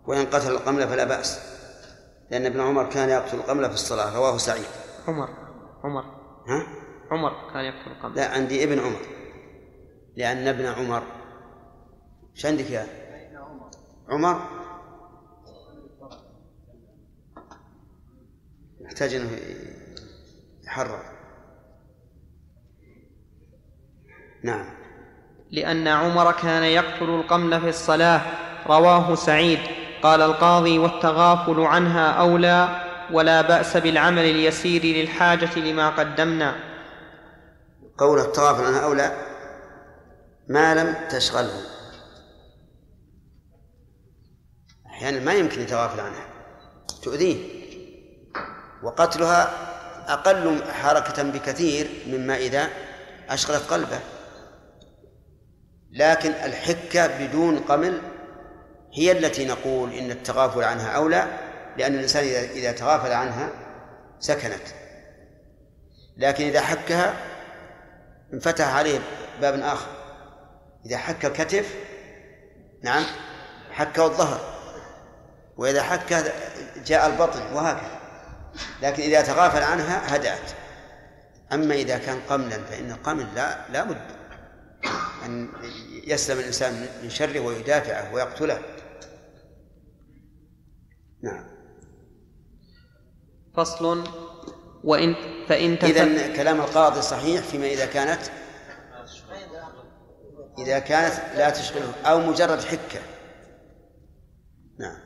وإن قتل القمل فلا بأس، لأن ابن عمر كان يقتل القمل في الصلاة، رواه سعيد. عمر ها؟ عمر كان يقتل القمل. لا، عندي ابن عمر، لأن ابن عمر. ايش عندك يا عمر؟ يحتاج أنه يحرر. نعم. لأن عمر كان يقتل القمل في الصلاة، رواه سعيد. قال القاضي: والتغافل عنها أولى، ولا بأس بالعمل اليسير للحاجة لما قدمنا. قول التغافل عنها أولى ما لم تشغله. أحيانا ما يمكن يتغافل عنها، تؤذيه، وقتلها أقل حركة بكثير مما إذا أشغلت قلبه. لكن الحكة بدون قمل هي التي نقول إن التغافل عنها أولى، لأن الإنسان إذا تغافل عنها سكنت، لكن إذا حكها انفتح عليه باب آخر. إذا حك الكتف نعم حكه الظهر، وإذا حك جاء البطن، وهكذا. لكن إذا تغافل عنها هدأت. أما إذا كان قملا فإن القمل لا بد أن يسلم الإنسان من شره ويدافعه ويقتله. نعم. فصل. إذن كلام القاضي صحيح فيما إذا كانت لا تشغله أو مجرد حكة. نعم.